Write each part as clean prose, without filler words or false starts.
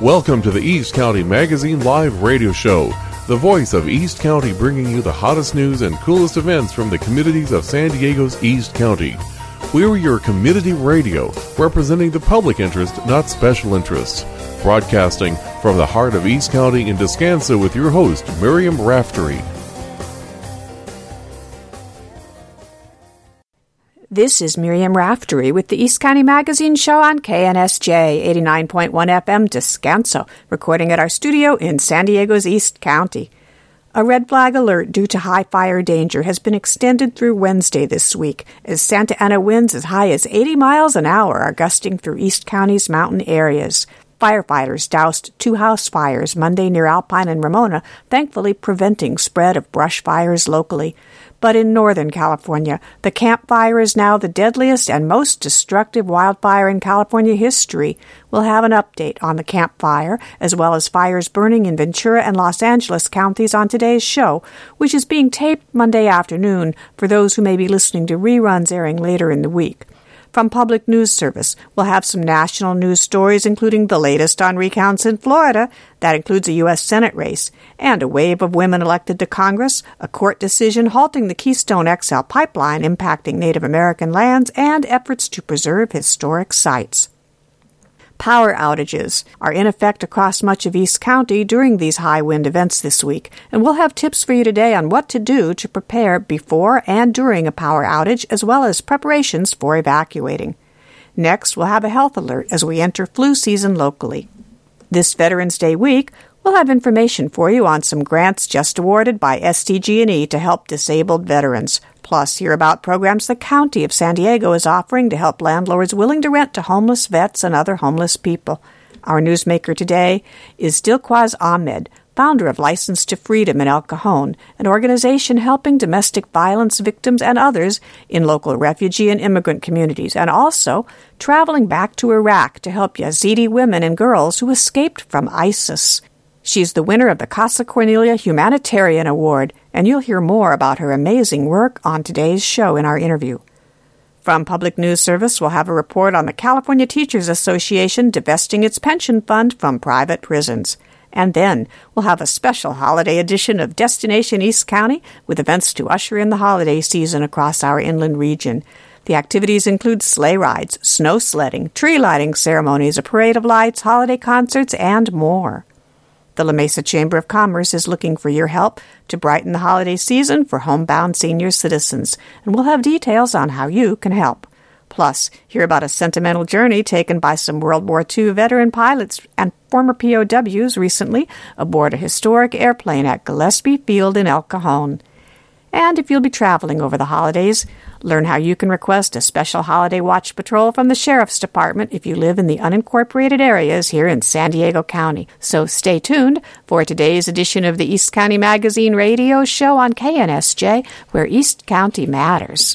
Welcome to the East County Magazine Live Radio Show, the voice of East County, bringing you the hottest news and coolest events from the communities of San Diego's East County. We're your community radio, representing the public interest, not special interests. Broadcasting from the heart of East County in Descanso with your host, Miriam Raftery. This is Miriam Raftery with the East County Magazine Show on KNSJ 89.1 FM Descanso, recording at our studio in San Diego's East County. A red flag alert due to high fire danger has been extended through Wednesday this week, as Santa Ana winds as high as 80 miles an hour are gusting through East County's mountain areas. Firefighters doused 2 house fires Monday near Alpine and Ramona, thankfully preventing spread of brush fires locally. But in Northern California, the Camp Fire is now the deadliest and most destructive wildfire in California history. We'll have an update on the Camp Fire, as well as fires burning in Ventura and Los Angeles counties on today's show, which is being taped Monday afternoon for those who may be listening to reruns airing later in the week. From Public News Service, we'll have some national news stories, including the latest on recounts in Florida. That includes a U.S. Senate race, and a wave of women elected to Congress, a court decision halting the Keystone XL pipeline impacting Native American lands, and efforts to preserve historic sites. Power outages are in effect across much of East County during these high wind events this week, and we'll have tips for you today on what to do to prepare before and during a power outage, as well as preparations for evacuating. Next, we'll have a health alert as we enter flu season locally. This Veterans Day week, we'll have information for you on some grants just awarded by SDG&E to help disabled veterans. Plus, hear about programs the County of San Diego is offering to help landlords willing to rent to homeless vets and other homeless people. Our newsmaker today is Dilquaz Ahmed, founder of License to Freedom in El Cajon, an organization helping domestic violence victims and others in local refugee and immigrant communities, and also traveling back to Iraq to help Yazidi women and girls who escaped from ISIS. She's the winner of the Casa Cornelia Humanitarian Award, and you'll hear more about her amazing work on today's show in our interview. From Public News Service, we'll have a report on the California Teachers Association divesting its pension fund from private prisons. And then we'll have a special holiday edition of Destination East County with events to usher in the holiday season across our inland region. The activities include sleigh rides, snow sledding, tree lighting ceremonies, a parade of lights, holiday concerts, and more. The La Mesa Chamber of Commerce is looking for your help to brighten the holiday season for homebound senior citizens, and we'll have details on how you can help. Plus, hear about a sentimental journey taken by some World War II veteran pilots and former POWs recently aboard a historic airplane at Gillespie Field in El Cajon. And if you'll be traveling over the holidays, learn how you can request a special holiday watch patrol from the Sheriff's Department if you live in the unincorporated areas here in San Diego County. So stay tuned for today's edition of the East County Magazine Radio Show on KNSJ, where East County matters.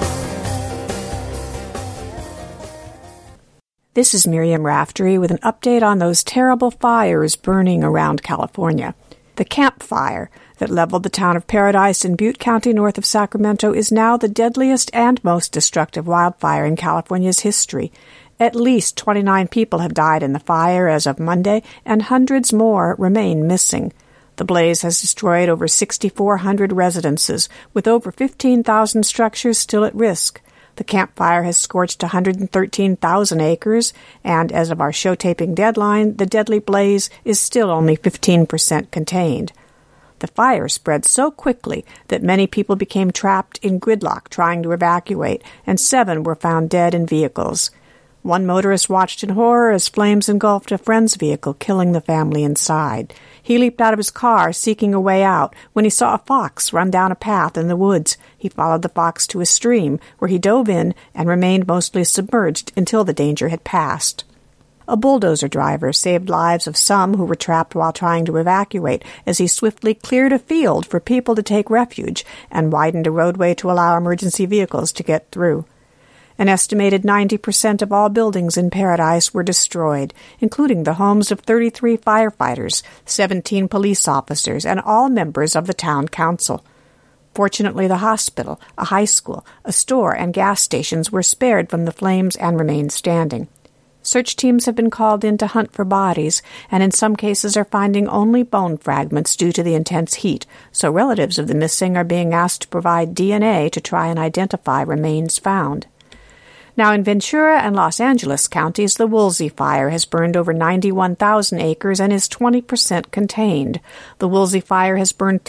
This is Miriam Raftery with an update on those terrible fires burning around California. The Camp Fire that leveled the town of Paradise in Butte County north of Sacramento is now the deadliest and most destructive wildfire in California's history. At least 29 people have died in the fire as of Monday, and hundreds more remain missing. The blaze has destroyed over 6,400 residences, with over 15,000 structures still at risk. The Camp Fire has scorched 113,000 acres, and as of our show taping deadline, the deadly blaze is still only 15% contained. The fire spread so quickly that many people became trapped in gridlock trying to evacuate, and 7 were found dead in vehicles. One motorist watched in horror as flames engulfed a friend's vehicle, killing the family inside. He leaped out of his car, seeking a way out, when he saw a fox run down a path in the woods. He followed the fox to a stream, where he dove in and remained mostly submerged until the danger had passed. A bulldozer driver saved lives of some who were trapped while trying to evacuate, as he swiftly cleared a field for people to take refuge and widened a roadway to allow emergency vehicles to get through. An estimated 90% of all buildings in Paradise were destroyed, including the homes of 33 firefighters, 17 police officers, and all members of the town council. Fortunately, the hospital, a high school, a store, and gas stations were spared from the flames and remained standing. Search teams have been called in to hunt for bodies, and in some cases are finding only bone fragments due to the intense heat, so relatives of the missing are being asked to provide DNA to try and identify remains found. Now, in Ventura and Los Angeles counties, the Woolsey Fire has burned over 91,000 acres and is 20% contained. The Woolsey Fire has burned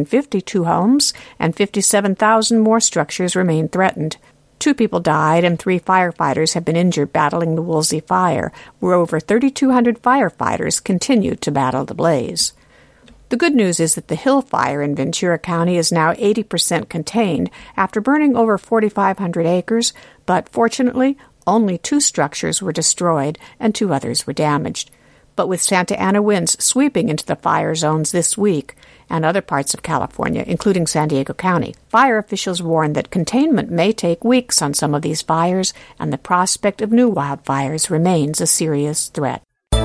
352 homes, and 57,000 more structures remain threatened. 2 people died and 3 firefighters have been injured battling the Woolsey Fire, where over 3,200 firefighters continue to battle the blaze. The good news is that the Hill Fire in Ventura County is now 80% contained after burning over 4,500 acres, but fortunately, only 2 structures were destroyed and 2 others were damaged. But with Santa Ana winds sweeping into the fire zones this week and other parts of California, including San Diego County, fire officials warn that containment may take weeks on some of these fires, and the prospect of new wildfires remains a serious threat.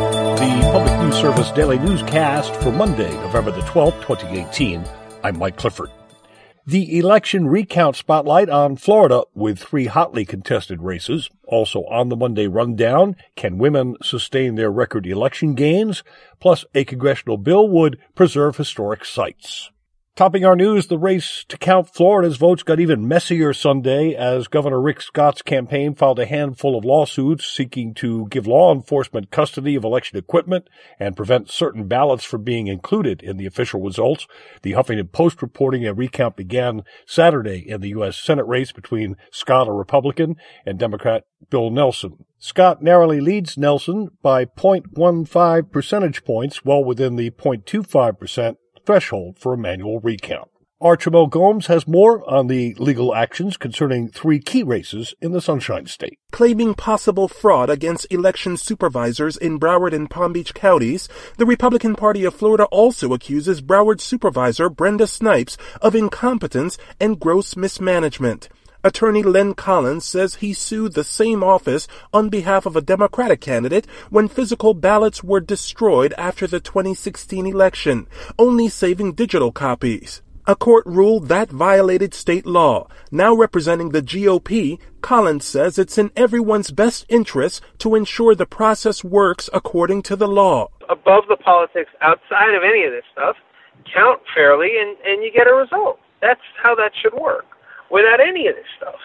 The Public News Service Daily Newscast for Monday, November the 12th, 2018. I'm Mike Clifford. The election recount spotlight on Florida with 3 hotly contested races. Also on the Monday rundown, can women sustain their record election gains? Plus, a congressional bill would preserve historic sites. Topping our news, the race to count Florida's votes got even messier Sunday as Governor Rick Scott's campaign filed a handful of lawsuits seeking to give law enforcement custody of election equipment and prevent certain ballots from being included in the official results. The Huffington Post reporting a recount began Saturday in the U.S. Senate race between Scott, a Republican, and Democrat Bill Nelson. Scott narrowly leads Nelson by 0.15 percentage points, well within the 0.25% threshold for a manual recount. Archibald Gomes has more on the legal actions concerning 3 key races in the Sunshine State. Claiming possible fraud against election supervisors in Broward and Palm Beach counties, the Republican Party of Florida also accuses Broward Supervisor Brenda Snipes of incompetence and gross mismanagement. Attorney Len Collins says he sued the same office on behalf of a Democratic candidate when physical ballots were destroyed after the 2016 election, only saving digital copies. A court ruled that violated state law. Now representing the GOP, Collins says it's in everyone's best interest to ensure the process works according to the law. Above the politics, outside of any of this stuff, count fairly and you get a result. That's how that should work. Without any of this stuff.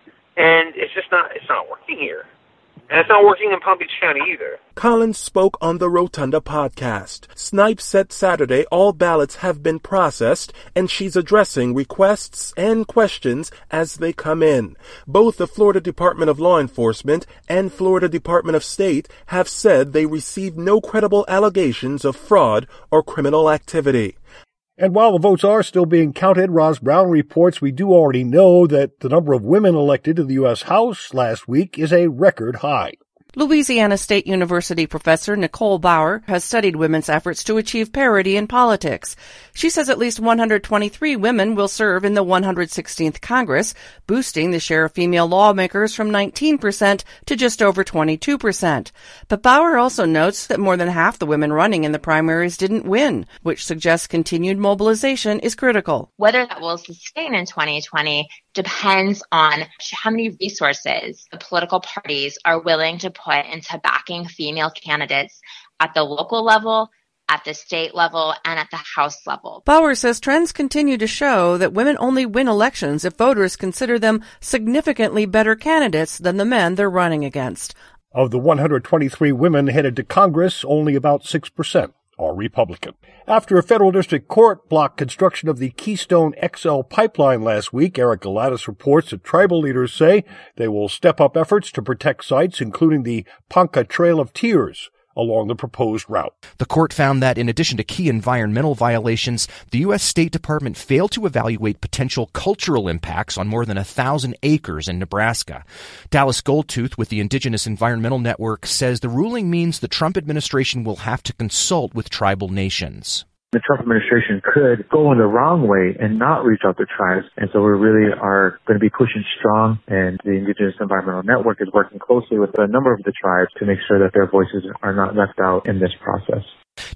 And it's not working here. And it's not working in Palm Beach County either. Collins spoke on the Rotunda podcast. Snipes said Saturday all ballots have been processed and she's addressing requests and questions as they come in. Both the Florida Department of Law Enforcement and Florida Department of State have said they received no credible allegations of fraud or criminal activity. And while the votes are still being counted, Roz Brown reports we do already know that the number of women elected to the U.S. House last week is a record high. Louisiana State University professor Nicole Bauer has studied women's efforts to achieve parity in politics. She says at least 123 women will serve in the 116th Congress, boosting the share of female lawmakers from 19% to just over 22%. But Bauer also notes that more than half the women running in the primaries didn't win, which suggests continued mobilization is critical. Whether that will sustain in 2020 depends on how many resources the political parties are willing to put into backing female candidates at the local level, at the state level, and at the House level. Bauer says trends continue to show that women only win elections if voters consider them significantly better candidates than the men they're running against. Of the 123 women headed to Congress, only about 6% are Republican. After a federal district court blocked construction of the Keystone XL pipeline last week, Eric Galatis reports that tribal leaders say they will step up efforts to protect sites, including the Ponca Trail of Tears, along the proposed route. The court found that in addition to key environmental violations, the U.S. State Department failed to evaluate potential cultural impacts on more than 1,000 acres in Nebraska. Dallas Goldtooth with the Indigenous Environmental Network says the ruling means the Trump administration will have to consult with tribal nations. The Trump administration could go in the wrong way and not reach out to tribes. And so we really are going to be pushing strong, and the Indigenous Environmental Network is working closely with a number of the tribes to make sure that their voices are not left out in this process.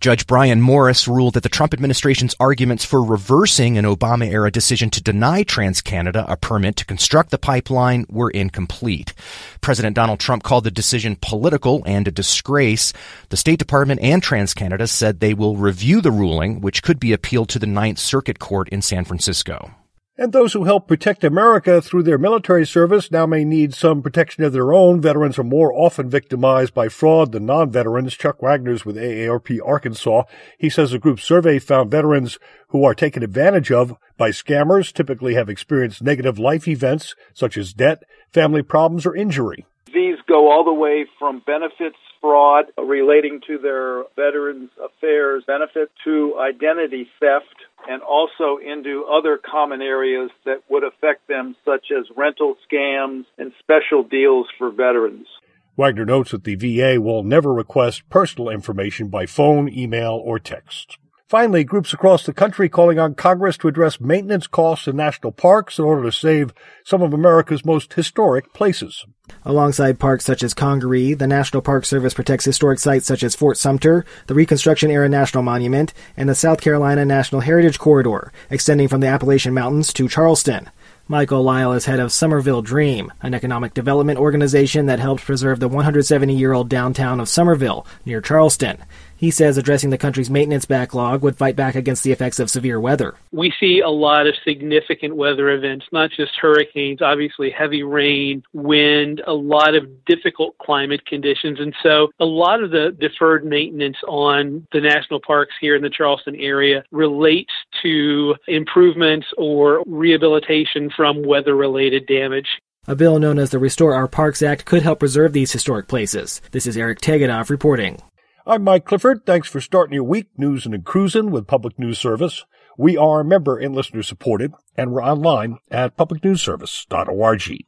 Judge Brian Morris ruled that the Trump administration's arguments for reversing an Obama-era decision to deny TransCanada a permit to construct the pipeline were incomplete. President Donald Trump called the decision political and a disgrace. The State Department and TransCanada said they will review the ruling, which could be appealed to the Ninth Circuit Court in San Francisco. And those who help protect America through their military service now may need some protection of their own. Veterans are more often victimized by fraud than non-veterans. Chuck Wagner's with AARP Arkansas. He says a group survey found veterans who are taken advantage of by scammers typically have experienced negative life events such as debt, family problems, or injury. These go all the way from benefits fraud relating to their Veterans Affairs benefit to identity theft, and also into other common areas that would affect them, such as rental scams and special deals for veterans. Wagner notes that the VA will never request personal information by phone, email, or text. Finally, groups across the country calling on Congress to address maintenance costs in national parks in order to save some of America's most historic places. Alongside parks such as Congaree, the National Park Service protects historic sites such as Fort Sumter, the Reconstruction-era National Monument, and the South Carolina National Heritage Corridor, extending from the Appalachian Mountains to Charleston. Michael Lyle is head of Somerville Dream, an economic development organization that helps preserve the 170-year-old downtown of Somerville, near Charleston. He says addressing the country's maintenance backlog would fight back against the effects of severe weather. We see a lot of significant weather events, not just hurricanes, obviously heavy rain, wind, a lot of difficult climate conditions. And so a lot of the deferred maintenance on the national parks here in the Charleston area relates to improvements or rehabilitation from weather-related damage. A bill known as the Restore Our Parks Act could help preserve these historic places. This is Eric Teganov reporting. I'm Mike Clifford. Thanks for starting your week newsing and cruising with Public News Service. We are member and listener supported, and we're online at publicnewsservice.org.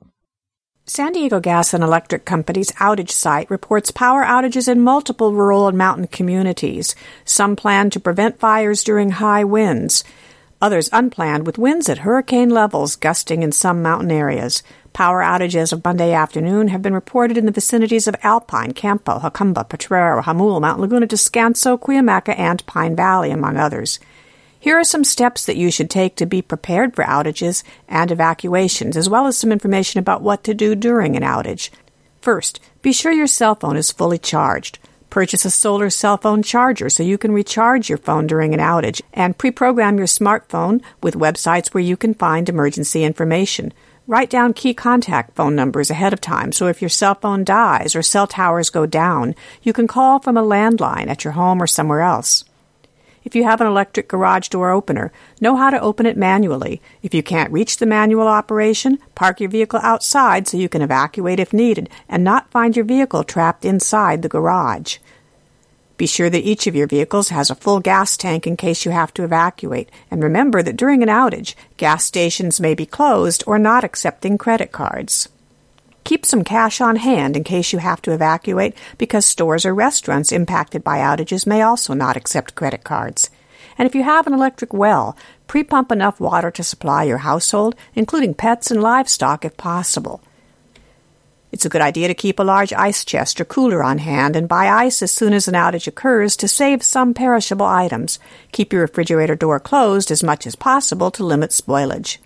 San Diego Gas and Electric Company's outage site reports power outages in multiple rural and mountain communities. Some plan to prevent fires during high winds. Others unplanned, with winds at hurricane levels gusting in some mountain areas. Power outages of Monday afternoon have been reported in the vicinities of Alpine, Campo, Jacumba, Potrero, Jamul, Mount Laguna, Descanso, Cuyamaca, and Pine Valley, among others. Here are some steps that you should take to be prepared for outages and evacuations, as well as some information about what to do during an outage. First, be sure your cell phone is fully charged. Purchase a solar cell phone charger so you can recharge your phone during an outage, and pre-program your smartphone with websites where you can find emergency information. Write down key contact phone numbers ahead of time so if your cell phone dies or cell towers go down, you can call from a landline at your home or somewhere else. If you have an electric garage door opener, know how to open it manually. If you can't reach the manual operation, park your vehicle outside so you can evacuate if needed and not find your vehicle trapped inside the garage. Be sure that each of your vehicles has a full gas tank in case you have to evacuate, and remember that during an outage, gas stations may be closed or not accepting credit cards. Keep some cash on hand in case you have to evacuate, because stores or restaurants impacted by outages may also not accept credit cards. And if you have an electric well, pre-pump enough water to supply your household, including pets and livestock if possible. It's a good idea to keep a large ice chest or cooler on hand and buy ice as soon as an outage occurs to save some perishable items. Keep your refrigerator door closed as much as possible to limit spoilage.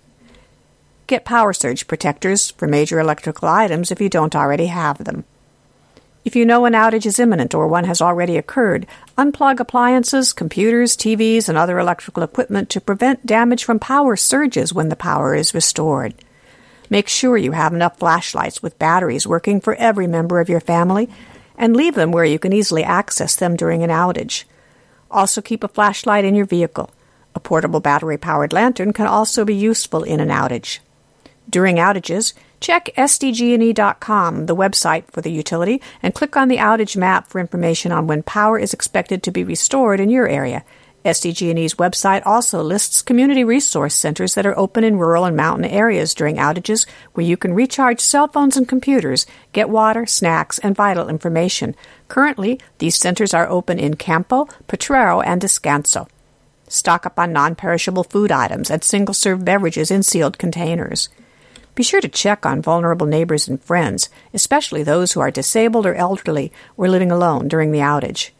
Get power surge protectors for major electrical items if you don't already have them. If you know an outage is imminent or one has already occurred, unplug appliances, computers, TVs, and other electrical equipment to prevent damage from power surges when the power is restored. Make sure you have enough flashlights with batteries working for every member of your family, and leave them where you can easily access them during an outage. Also keep a flashlight in your vehicle. A portable battery-powered lantern can also be useful in an outage. During outages, check sdgne.com, the website for the utility, and click on the outage map for information on when power is expected to be restored in your area. SDG&E's website also lists community resource centers that are open in rural and mountain areas during outages where you can recharge cell phones and computers, get water, snacks, and vital information. Currently, these centers are open in Campo, Potrero, and Descanso. Stock up on non-perishable food items and single-serve beverages in sealed containers. Be sure to check on vulnerable neighbors and friends, especially those who are disabled or elderly or living alone during the outage.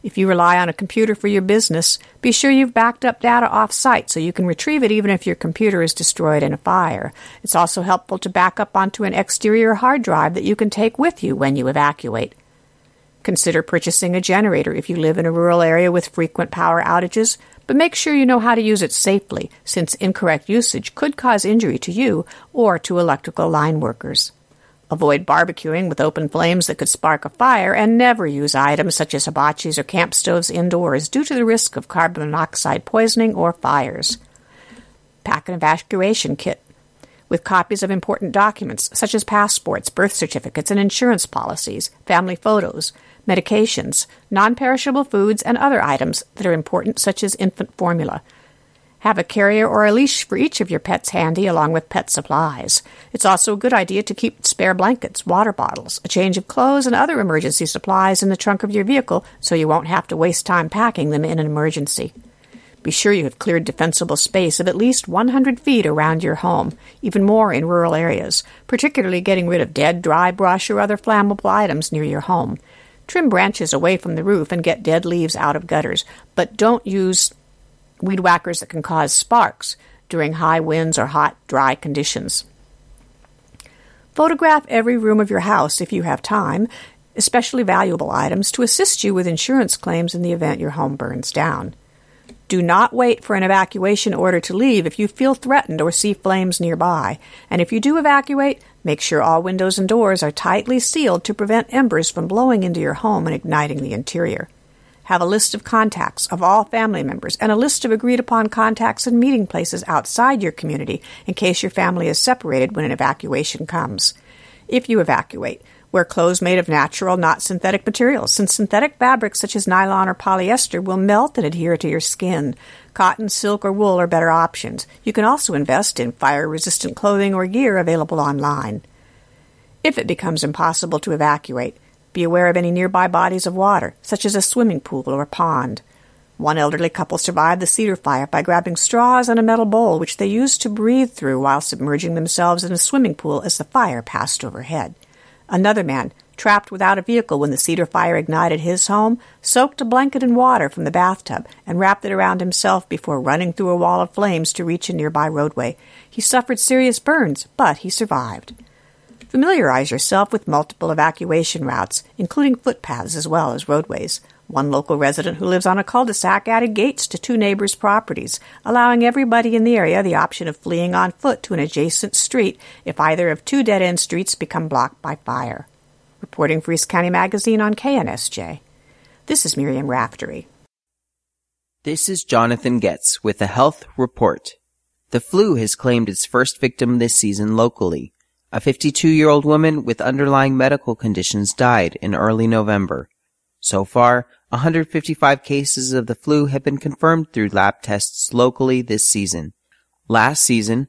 If you rely on a computer for your business, be sure you've backed up data off-site so you can retrieve it even if your computer is destroyed in a fire. It's also helpful to back up onto an exterior hard drive that you can take with you when you evacuate. Consider purchasing a generator if you live in a rural area with frequent power outages, but make sure you know how to use it safely, since incorrect usage could cause injury to you or to electrical line workers. Avoid barbecuing with open flames that could spark a fire, and never use items such as hibachis or camp stoves indoors due to the risk of carbon monoxide poisoning or fires. Pack an evacuation kit with copies of important documents such as passports, birth certificates, and insurance policies, family photos, medications, non-perishable foods, and other items that are important such as infant formula. Have a carrier or a leash for each of your pets handy along with pet supplies. It's also a good idea to keep spare blankets, water bottles, a change of clothes, and other emergency supplies in the trunk of your vehicle so you won't have to waste time packing them in an emergency. Be sure you have cleared defensible space of at least 100 feet around your home, even more in rural areas, particularly getting rid of dead, dry brush or other flammable items near your home. Trim branches away from the roof and get dead leaves out of gutters, but don't use weed whackers that can cause sparks during high winds or hot, dry conditions. Photograph every room of your house if you have time, especially valuable items, to assist you with insurance claims in the event your home burns down. Do not wait for an evacuation order to leave if you feel threatened or see flames nearby, and if you do evacuate, make sure all windows and doors are tightly sealed to prevent embers from blowing into your home and igniting the interior. Have a list of contacts of all family members and a list of agreed-upon contacts and meeting places outside your community in case your family is separated when an evacuation comes. If you evacuate, wear clothes made of natural, not synthetic materials, since synthetic fabrics such as nylon or polyester will melt and adhere to your skin. Cotton, silk, or wool are better options. You can also invest in fire-resistant clothing or gear available online. If it becomes impossible to evacuate, be aware of any nearby bodies of water, such as a swimming pool or a pond. One elderly couple survived the cedar fire by grabbing straws and a metal bowl, which they used to breathe through while submerging themselves in a swimming pool as the fire passed overhead. Another man, trapped without a vehicle when the cedar fire ignited his home, soaked a blanket in water from the bathtub and wrapped it around himself before running through a wall of flames to reach a nearby roadway. He suffered serious burns, but he survived. Familiarize yourself with multiple evacuation routes, including footpaths as well as roadways. One local resident who lives on a cul-de-sac added gates to two neighbors' properties, allowing everybody in the area the option of fleeing on foot to an adjacent street if either of two dead-end streets become blocked by fire. Reporting for East County Magazine on KNSJ. This is Miriam Raftery. This is Jonathan Getz with a health report. The flu has claimed its first victim this season locally. A 52-year-old woman with underlying medical conditions died in early November. So far, 155 cases of the flu have been confirmed through lab tests locally this season. Last season,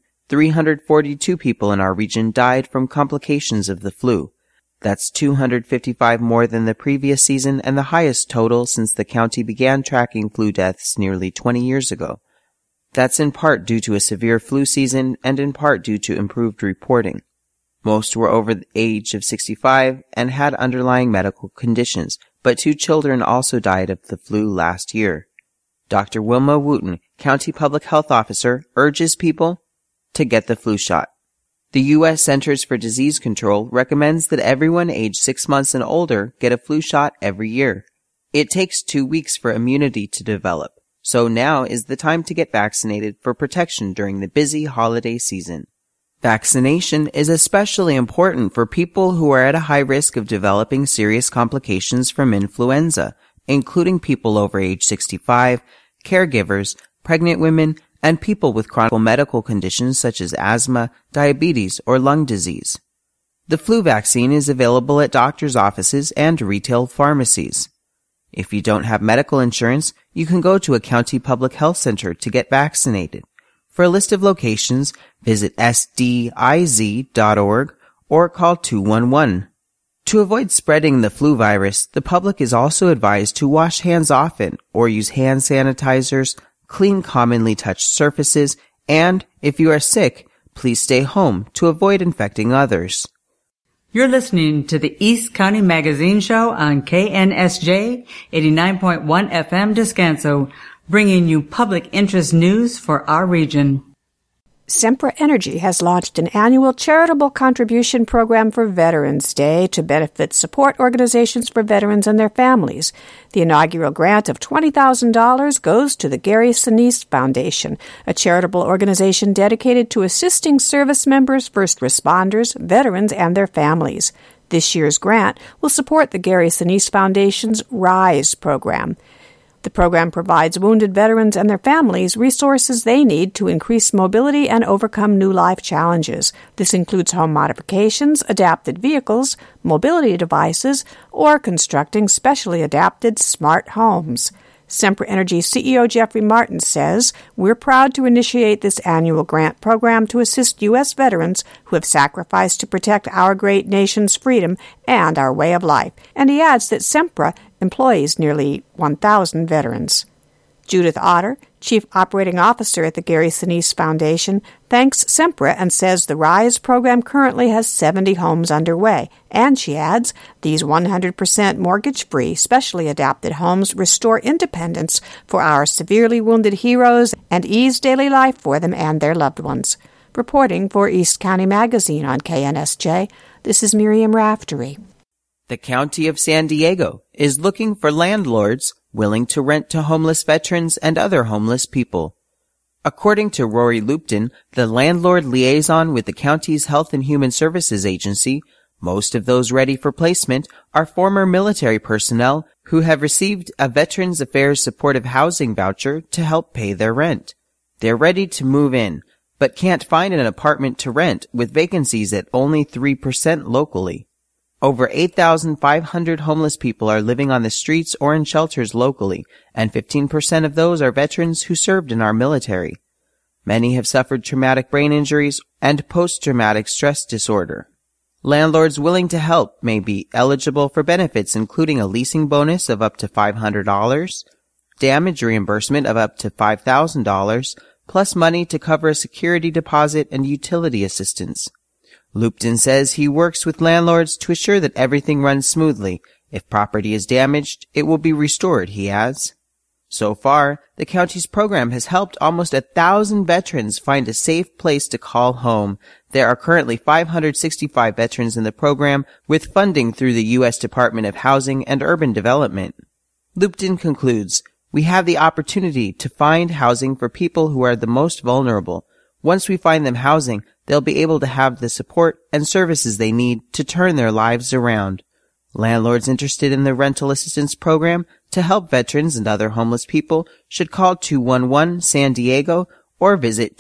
342 people in our region died from complications of the flu. That's 255 more than the previous season and the highest total since the county began tracking flu deaths nearly 20 years ago. That's in part due to a severe flu season and in part due to improved reporting. Most were over the age of 65 and had underlying medical conditions, but 2 children also died of the flu last year. Dr. Wilma Wooten, County Public Health Officer, urges people to get the flu shot. The U.S. Centers for Disease Control recommends that everyone aged 6 months and older get a flu shot every year. It takes 2 weeks for immunity to develop, so now is the time to get vaccinated for protection during the busy holiday season. Vaccination is especially important for people who are at a high risk of developing serious complications from influenza, including people over age 65, caregivers, pregnant women, and people with chronic medical conditions such as asthma, diabetes, or lung disease. The flu vaccine is available at doctors' offices and retail pharmacies. If you don't have medical insurance, you can go to a county public health center to get vaccinated. For a list of locations, visit sdiz.org or call 211. To avoid spreading the flu virus, the public is also advised to wash hands often or use hand sanitizers, clean commonly touched surfaces, and, if you are sick, please stay home to avoid infecting others. You're listening to the East County Magazine Show on KNSJ 89.1 FM Descanso, bringing you public interest news for our region. Sempra Energy has launched an annual charitable contribution program for Veterans Day to benefit support organizations for veterans and their families. The inaugural grant of $20,000 goes to the Gary Sinise Foundation, a charitable organization dedicated to assisting service members, first responders, veterans, and their families. This year's grant will support the Gary Sinise Foundation's RISE program. The program provides wounded veterans and their families resources they need to increase mobility and overcome new life challenges. This includes home modifications, adapted vehicles, mobility devices, or constructing specially adapted smart homes. Sempra Energy CEO Jeffrey Martin says, "We're proud to initiate this annual grant program to assist U.S. veterans who have sacrificed to protect our great nation's freedom and our way of life." And he adds that Sempra employs nearly 1,000 veterans. Judith Otter, Chief Operating Officer at the Gary Sinise Foundation, thanks Sempra and says the RISE program currently has 70 homes underway. And she adds, these 100% mortgage-free, specially adapted homes restore independence for our severely wounded heroes and ease daily life for them and their loved ones. Reporting for East County Magazine on KNSJ, this is Miriam Raftery. The County of San Diego is looking for landlords willing to rent to homeless veterans and other homeless people. According to Rory Lupton, the landlord liaison with the county's Health and Human Services Agency, most of those ready for placement are former military personnel who have received a Veterans Affairs Supportive Housing voucher to help pay their rent. They're ready to move in, but can't find an apartment to rent with vacancies at only 3% locally. Over 8,500 homeless people are living on the streets or in shelters locally, and 15% of those are veterans who served in our military. Many have suffered traumatic brain injuries and post-traumatic stress disorder. Landlords willing to help may be eligible for benefits including a leasing bonus of up to $500, damage reimbursement of up to $5,000, plus money to cover a security deposit and utility assistance. Lupton says he works with landlords to assure that everything runs smoothly. If property is damaged, it will be restored, he adds. So far, the county's program has helped almost 1,000 veterans find a safe place to call home. There are currently 565 veterans in the program, with funding through the U.S. Department of Housing and Urban Development. Lupton concludes, "We have the opportunity to find housing for people who are the most vulnerable. Once we find them housing, they'll be able to have the support and services they need to turn their lives around." Landlords interested in the rental assistance program to help veterans and other homeless people should call 211-SAN-DIEGO or visit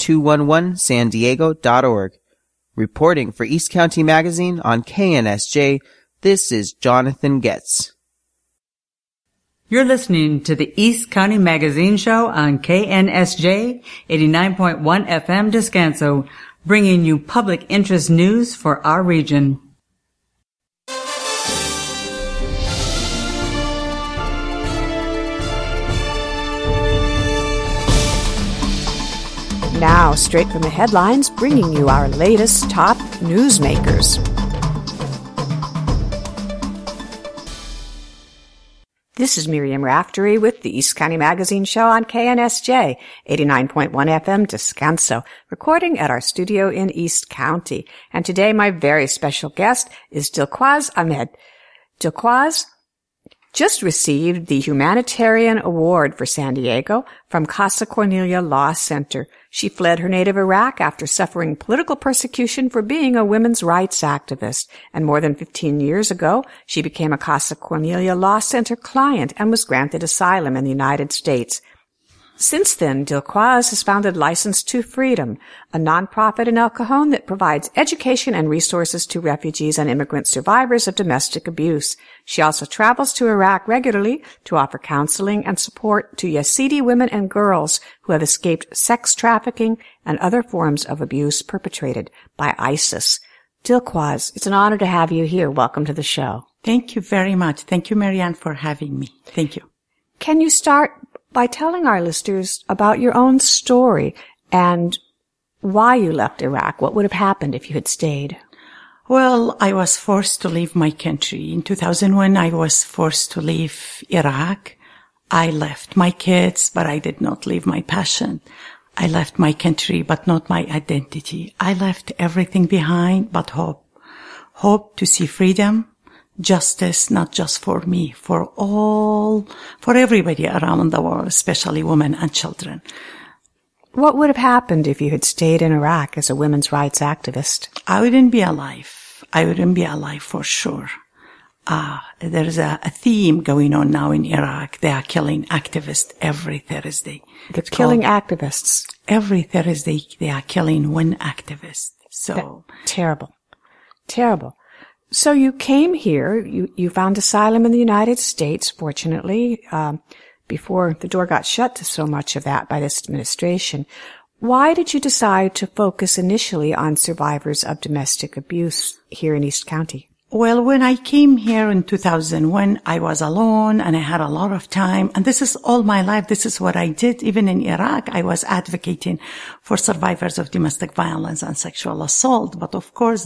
211sandiego.org. Reporting for East County Magazine on KNSJ, this is Jonathan Getz. You're listening to the East County Magazine Show on KNSJ 89.1 FM Descanso, bringing you public interest news for our region. Now, straight from the headlines, bringing you our latest top newsmakers. This is Miriam Raftery with the East County Magazine Show on KNSJ 89.1 FM Descanso, recording at our studio in East County. And today my very special guest is Dilquaz Ahmed. Dilquaz just received the Humanitarian Award for San Diego from Casa Cornelia Law Center. She fled her native Iraq after suffering political persecution for being a women's rights activist. And more than 15 years ago, she became a Casa Cornelia Law Center client and was granted asylum in the United States. Since then, Dilquaz has founded License to Freedom, a nonprofit in El Cajon that provides education and resources to refugees and immigrant survivors of domestic abuse. She also travels to Iraq regularly to offer counseling and support to Yazidi women and girls who have escaped sex trafficking and other forms of abuse perpetrated by ISIS. Dilquaz, it's an honor to have you here. Welcome to the show. Thank you very much. Thank you, Marianne, for having me. Thank you. Can you start by telling our listeners about your own story and why you left Iraq? What would have happened if you had stayed? Well, I was forced to leave my country. In 2001, I was forced to leave Iraq. I left my kids, but I did not leave my passion. I left my country, but not my identity. I left everything behind, but hope. Hope to see freedom, justice, not just for me, for everybody around the world, especially women and children. What would have happened if you had stayed in Iraq as a women's rights activist? I wouldn't be alive. I wouldn't be alive for sure. There's a theme going on now in Iraq. They are killing activists every Thursday. They're killing activists. Every Thursday they are killing one activist. So terrible. Terrible. So you came here, you found asylum in the United States, fortunately, before the door got shut to so much of that by this administration. Why did you decide to focus initially on survivors of domestic abuse here in East County? Well, when I came here in 2001, I was alone and I had a lot of time. And this is all my life. This is what I did. Even in Iraq, I was advocating for survivors of domestic violence and sexual assault. But of course,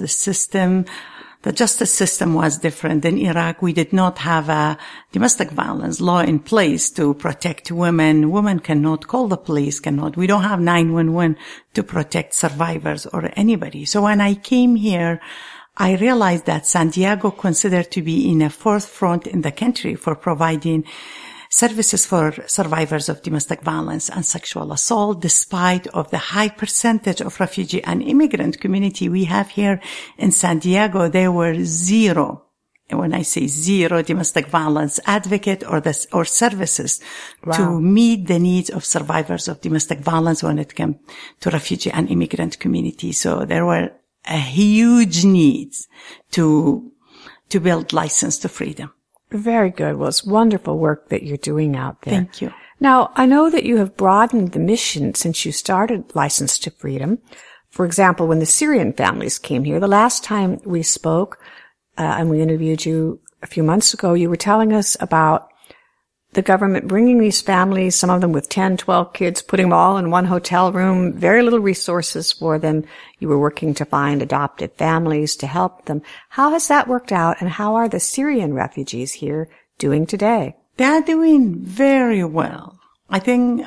the justice system was different. In Iraq, we did not have a domestic violence law in place to protect women. Women cannot call the police, we don't have 911 to protect survivors or anybody. So when I came here, I realized that San Diego considered to be in a forefront in the country for providing services for survivors of domestic violence and sexual assault, despite of the high percentage of refugee and immigrant community we have here in San Diego. There were zero, and when I say zero, domestic violence advocate or services to meet the needs of survivors of domestic violence when it came to refugee and immigrant community. So there were a huge need to build License to Freedom. Very good. Well, it's wonderful work that you're doing out there. Thank you. Now, I know that you have broadened the mission since you started License to Freedom. For example, when the Syrian families came here, the last time we spoke, and we interviewed you a few months ago, you were telling us about the government bringing these families, some of them with 10, 12 kids, putting them all in one hotel room, very little resources for them. You were working to find adopted families to help them. How has that worked out, and how are the Syrian refugees here doing today? They are doing very well. I think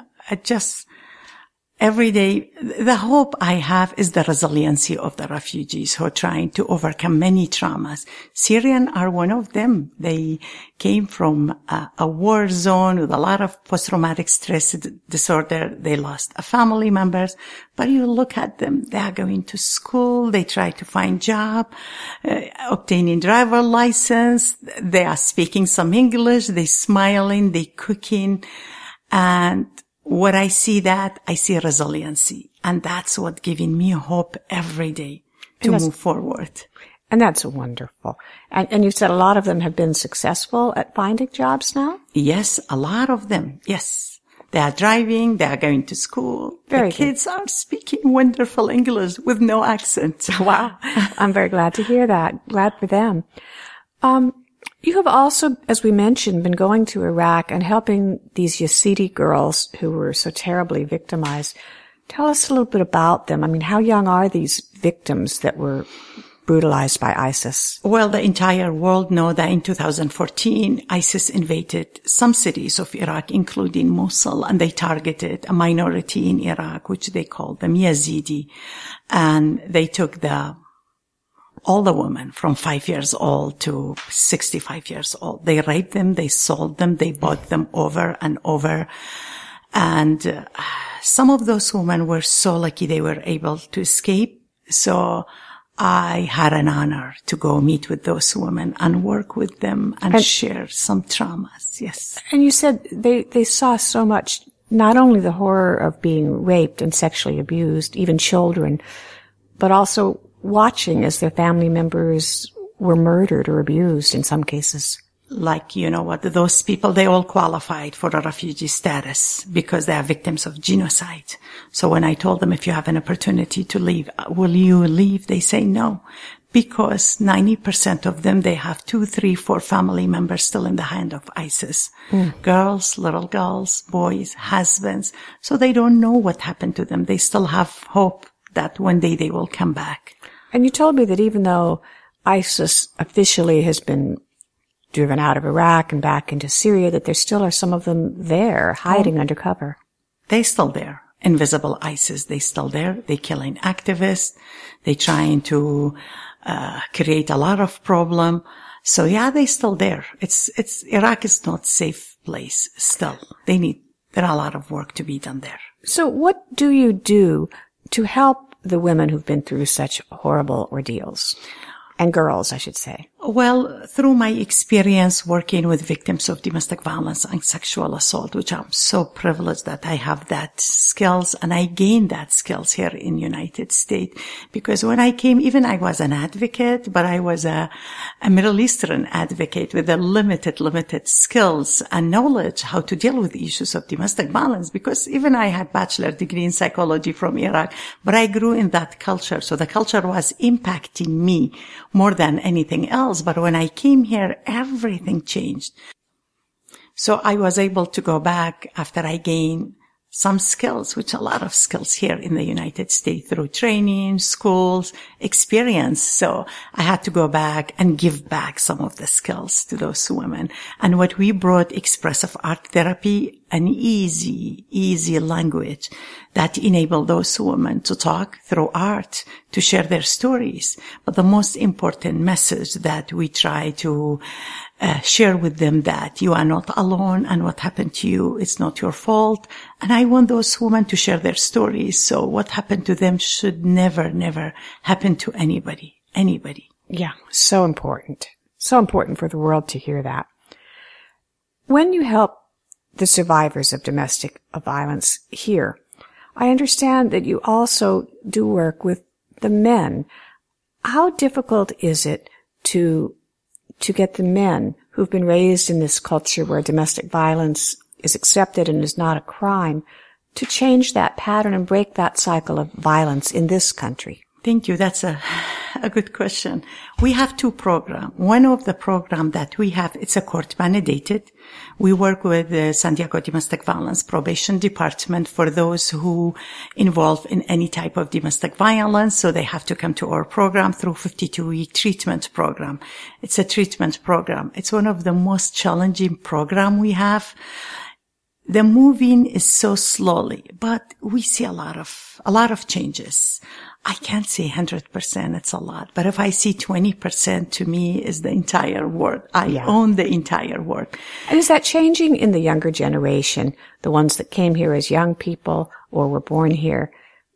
every day, the hope I have is the resiliency of the refugees who are trying to overcome many traumas. Syrian are one of them. They came from a war zone with a lot of post-traumatic stress disorder. They lost family members, but you look at them. They are going to school. They try to find job, obtaining driver license. They are speaking some English. They smiling. They cooking. And what I see resiliency. And that's what giving me hope every day to move forward. And that's wonderful. And you said a lot of them have been successful at finding jobs now? Yes, a lot of them. Yes. They are driving. They are going to school. Very the kids are speaking wonderful English with no accent. Wow. I'm very glad to hear that. Glad for them. You have also, as we mentioned, been going to Iraq and helping these Yazidi girls who were so terribly victimized. Tell us a little bit about them. I mean, how young are these victims that were brutalized by ISIS? Well, the entire world knows that in 2014, ISIS invaded some cities of Iraq, including Mosul, and they targeted a minority in Iraq, which they called them Yazidi. And they took all the women from 5 years old to 65 years old. They raped them, they sold them, they bought them over and over. And some of those women were so lucky they were able to escape. So I had an honor to go meet with those women and work with them and share some traumas. Yes. And you said they saw so much, not only the horror of being raped and sexually abused, even children, but also watching as their family members were murdered or abused in some cases. Like, you know what, those people, they all qualified for a refugee status because they are victims of genocide. So when I told them, if you have an opportunity to leave, will you leave? They say no, because 90% of them, they have 2, 3, 4 family members still in the hand of ISIS. Girls, little girls, boys, husbands. So they don't know what happened to them. They still have hope that one day they will come back. And you told me that even though ISIS officially has been driven out of Iraq and back into Syria, that there still are some of them there hiding under cover. They're still there. Invisible ISIS, they still there. They're killing activists. They're trying to create a lot of problem. So yeah, they're still there. Iraq is not a safe place still. There are a lot of work to be done there. So what do you do to help the women who've been through such horrible ordeals? And girls, I should say. Well, through my experience working with victims of domestic violence and sexual assault, which I'm so privileged that I have that skills, and I gained that skills here in United States. Because when I came, even I was an advocate, but I was a Middle Eastern advocate with a limited skills and knowledge how to deal with issues of domestic violence. Because even I had bachelor degree in psychology from Iraq, but I grew in that culture. So the culture was impacting me more than anything else. But when I came here, everything changed. So I was able to go back after I gained some skills, which a lot of skills here in the United States through training, schools, experience. So I had to go back and give back some of the skills to those women. And what we brought, expressive art therapy, an easy language that enabled those women to talk through art, to share their stories. But the most important message that we try to share with them, that you are not alone and what happened to you is not your fault. And I want those women to share their stories. So what happened to them should never happen to anybody. Yeah, so important. So important for the world to hear that. When you help the survivors of domestic violence here, I understand that you also do work with the men. How difficult is it to get the men who've been raised in this culture where domestic violence is accepted and is not a crime to change that pattern and break that cycle of violence in this country? Thank you. That's a good question. We have two programs. One of the programs that we have, it's a court mandated. We work with the San Diego Domestic Violence Probation Department for those who involve in any type of domestic violence. So they have to come to our program through 52-week treatment program. It's a treatment program. It's one of the most challenging program we have. The moving is so slowly, but we see a lot of changes. I can't say 100%, it's a lot, but if I see 20%, to me is the entire world. I own the entire world. And is that changing in the younger generation, the ones that came here as young people or were born here?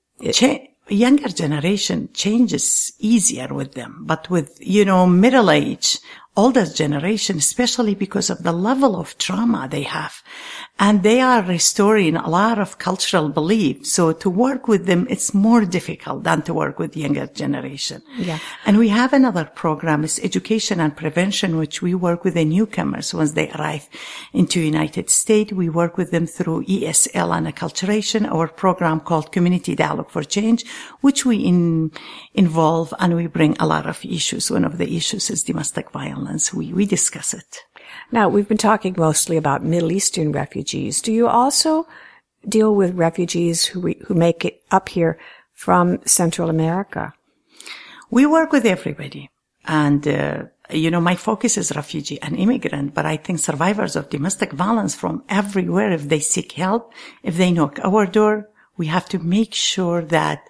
Younger generation changes easier with them, but with, middle age, older generation, especially because of the level of trauma they have. And they are restoring a lot of cultural beliefs. So to work with them, it's more difficult than to work with younger generation. Yeah. And we have another program, is education and prevention, which we work with the newcomers once they arrive into United States. We work with them through ESL and acculturation, our program called Community Dialogue for Change, which we involve and we bring a lot of issues. One of the issues is domestic violence. We discuss it. Now, we've been talking mostly about Middle Eastern refugees. Do you also deal with refugees who make it up here from Central America? We work with everybody. And, my focus is refugee and immigrant, but I think survivors of domestic violence from everywhere, if they seek help, if they knock our door, we have to make sure that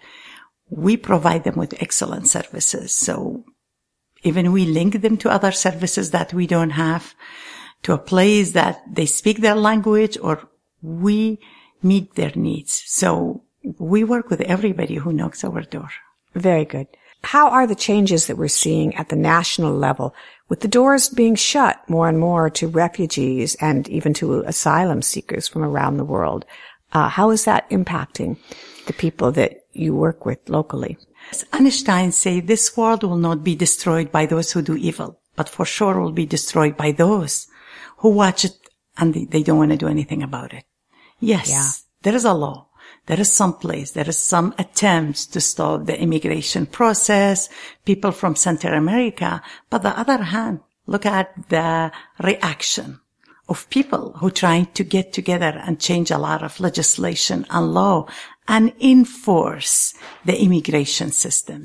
we provide them with excellent services. So even we link them to other services that we don't have, to a place that they speak their language, or we meet their needs. So we work with everybody who knocks our door. Very good. How are the changes that we're seeing at the national level, with the doors being shut more and more to refugees and even to asylum seekers from around the world? How is that impacting the people that you work with locally? Einstein said this world will not be destroyed by those who do evil, but for sure will be destroyed by those who watch it and they don't want to do anything about it. Yes, There is a law. There is some place. There is some attempts to stop the immigration process, people from Central America. But on the other hand, look at the reaction of people who trying to get together and change a lot of legislation and law and enforce the immigration systems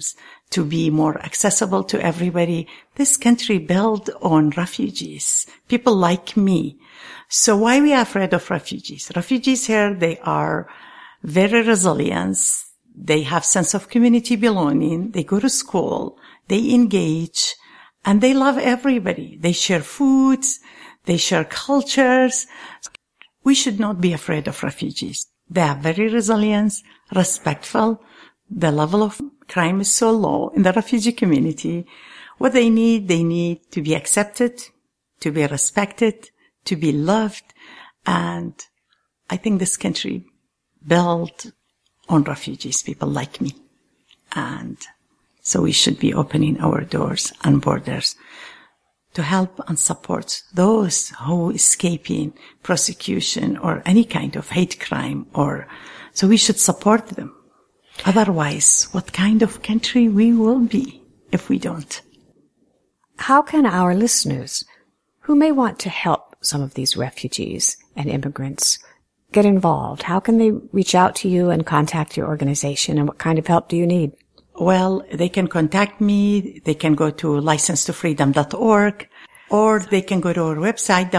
to be more accessible to everybody. This country built on refugees, people like me. So why we are afraid of refugees? Refugees here, they are very resilient. They have sense of community belonging. They go to school. They engage and they love everybody. They share foods. They share cultures. We should not be afraid of refugees. They are very resilient, respectful. The level of crime is so low in the refugee community. What they need to be accepted, to be respected, to be loved. And I think this country built on refugees, people like me. And so we should be opening our doors and borders to help and support those who are escaping prosecution or any kind of hate crime, so we should support them. Otherwise, what kind of country we will be if we don't? How can our listeners who may want to help some of these refugees and immigrants get involved? How can they reach out to you and contact your organization, and what kind of help do you need? Well, they can contact me. They can go to licensetofreedom.org, or they can go to our website,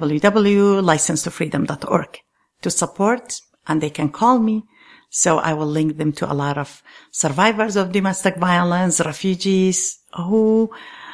www.licensetofreedom.org, to support, and they can call me. So I will link them to a lot of survivors of domestic violence, refugees, who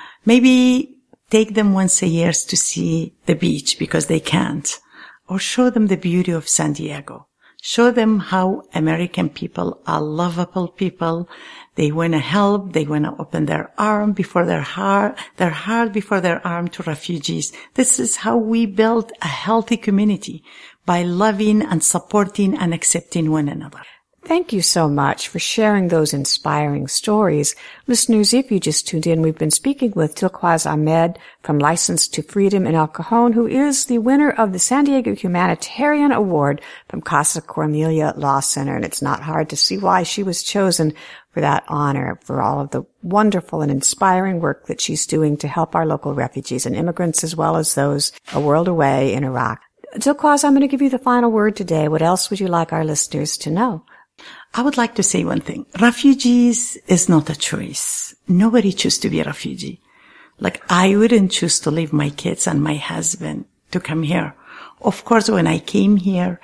maybe take them once a year to see the beach because they can't, or show them the beauty of San Diego. Show them how American people are lovable people. They want to help. They want to open their arm before their heart before their arm to refugees. This is how we build a healthy community, by loving and supporting and accepting one another. Thank you so much for sharing those inspiring stories. Listeners, if you just tuned in, we've been speaking with Dilquaz Ahmed from License to Freedom in El Cajon, who is the winner of the San Diego Humanitarian Award from Casa Cornelia Law Center. And it's not hard to see why she was chosen for that honor, for all of the wonderful and inspiring work that she's doing to help our local refugees and immigrants, as well as those a world away in Iraq. Dilquaz, I'm going to give you the final word today. What else would you like our listeners to know? I would like to say one thing. Refugees is not a choice. Nobody chooses to be a refugee. Like, I wouldn't choose to leave my kids and my husband to come here. Of course, when I came here,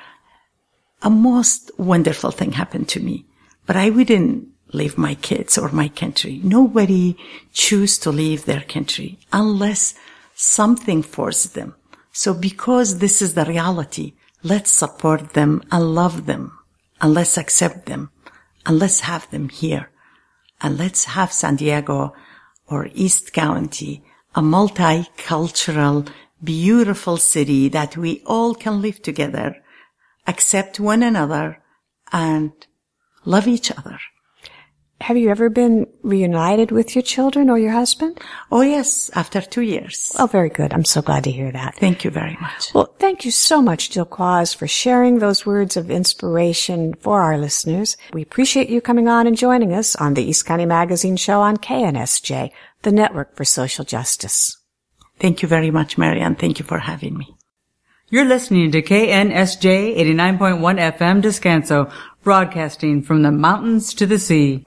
a most wonderful thing happened to me. But I wouldn't leave my kids or my country. Nobody chooses to leave their country unless something forced them. So because this is the reality, let's support them and love them. And let's accept them, and let's have them here. And let's have San Diego or East County a multicultural, beautiful city that we all can live together, accept one another, and love each other. Have you ever been reunited with your children or your husband? Oh, yes, after 2 years. Oh, very good. I'm so glad to hear that. Thank you very much. Well, thank you so much, Dilquaz, for sharing those words of inspiration for our listeners. We appreciate you coming on and joining us on the East County Magazine Show on KNSJ, the Network for Social Justice. Thank you very much, Marianne. Thank you for having me. You're listening to KNSJ 89.1 FM Descanso, broadcasting from the mountains to the sea.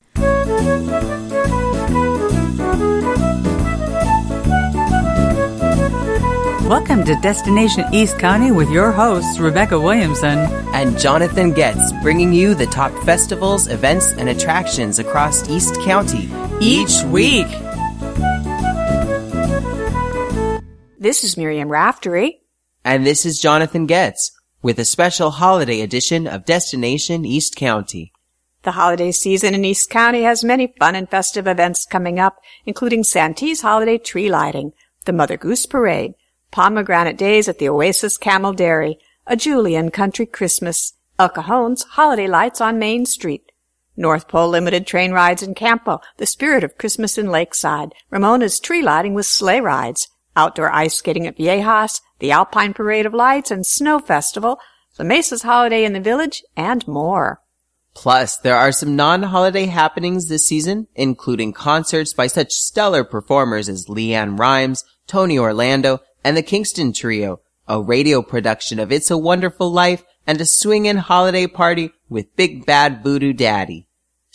Welcome to Destination East County with your hosts, Rebecca Williamson and Jonathan Getz, bringing you the top festivals, events, and attractions across East County each week. This is Miriam Raftery. And this is Jonathan Getz with a special holiday edition of Destination East County. The holiday season in East County has many fun and festive events coming up, including Santee's holiday tree lighting, the Mother Goose Parade, Pomegranate Days at the Oasis Camel Dairy, a Julian Country Christmas, El Cajon's holiday lights on Main Street, North Pole Limited train rides in Campo, the spirit of Christmas in Lakeside, Ramona's tree lighting with sleigh rides, outdoor ice skating at Viejas, the Alpine Parade of Lights and Snow Festival, the Mesa's Holiday in the Village, and more. Plus, there are some non-holiday happenings this season, including concerts by such stellar performers as Leanne Rimes, Tony Orlando, and the Kingston Trio, a radio production of It's a Wonderful Life, and a swingin' holiday party with Big Bad Voodoo Daddy.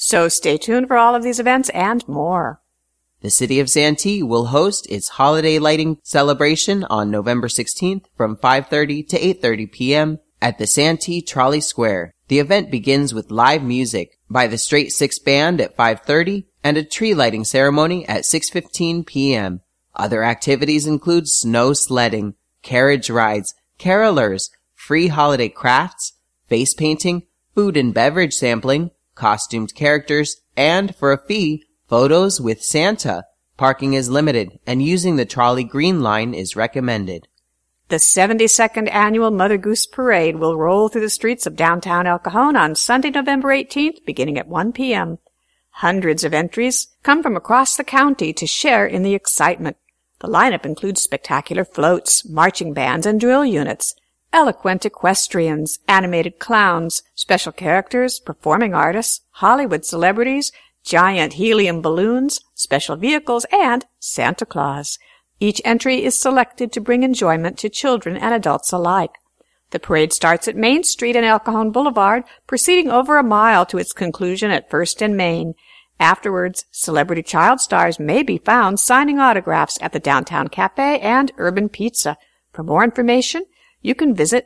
So stay tuned for all of these events and more. The city of Santee will host its holiday lighting celebration on November 16th from 5:30 to 8:30 p.m. at the Santee Trolley Square. The event begins with live music by the Straight Six Band at 5:30 and a tree lighting ceremony at 6:15 p.m. Other activities include snow sledding, carriage rides, carolers, free holiday crafts, face painting, food and beverage sampling, costumed characters, and, for a fee, photos with Santa. Parking is limited, and using the trolley green line is recommended. The 72nd Annual Mother Goose Parade will roll through the streets of downtown El Cajon on Sunday, November 18th, beginning at 1 p.m. Hundreds of entries come from across the county to share in the excitement. The lineup includes spectacular floats, marching bands and drill units, eloquent equestrians, animated clowns, special characters, performing artists, Hollywood celebrities, giant helium balloons, special vehicles, and Santa Claus. Each entry is selected to bring enjoyment to children and adults alike. The parade starts at Main Street and El Cajon Boulevard, proceeding over a mile to its conclusion at 1st and Main. Afterwards, celebrity child stars may be found signing autographs at the Downtown Cafe and Urban Pizza. For more information, you can visit